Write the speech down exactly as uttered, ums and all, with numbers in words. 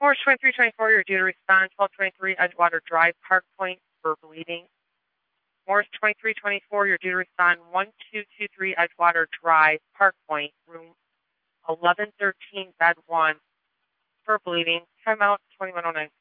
Morse twenty-three twenty-four, you're due to respond twelve twenty-three Edgewater Drive, Park Point for bleeding. Morse twenty-three twenty-four, you're due to respond one two two three Edgewater Drive, Park Point, room eleven thirteen, bed one for bleeding. Time out twenty-one oh nine.